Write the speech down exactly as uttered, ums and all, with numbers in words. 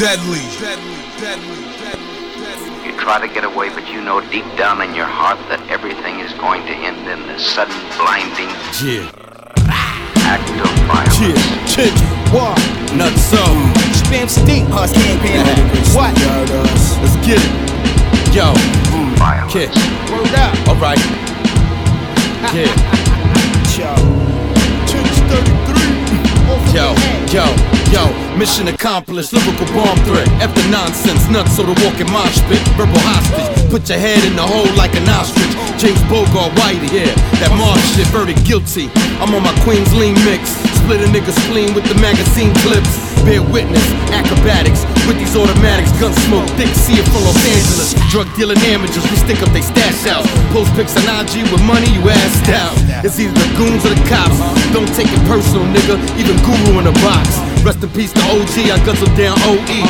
deadly. Deadly, deadly, deadly, deadly. You try to get away, but you know deep down in your heart that everything is going to end in the sudden, blinding Yeah. act of violence. Yeah. Chick. What? Nuts up. Spam steak. Us campaign. What? Let's get it. Yo. Violence. Kid. Word up. Alright. Yeah. Yo. Chicks thirty-three. Yo, yo, yo, mission accomplished, lyrical bomb threat. After nonsense, nuts so the walking mosh pit. Verbal hostage, put your head in the hole like an ostrich. James Bogart, Whitey, yeah, that Marsh shit, verdict guilty. I'm on my Queens lean mix, split a nigga spleen with the magazine clips. Bear witness, acrobatics, with these automatics, gun smoke, thick, see it from Los Angeles. Drug dealing amateurs, we stick up they stash out. Post pics on I G with money, you assed out. It's either the goons or the cops. Don't take it personal, nigga, even Guru in a box. Rest in peace to O G, I guzzle down O E.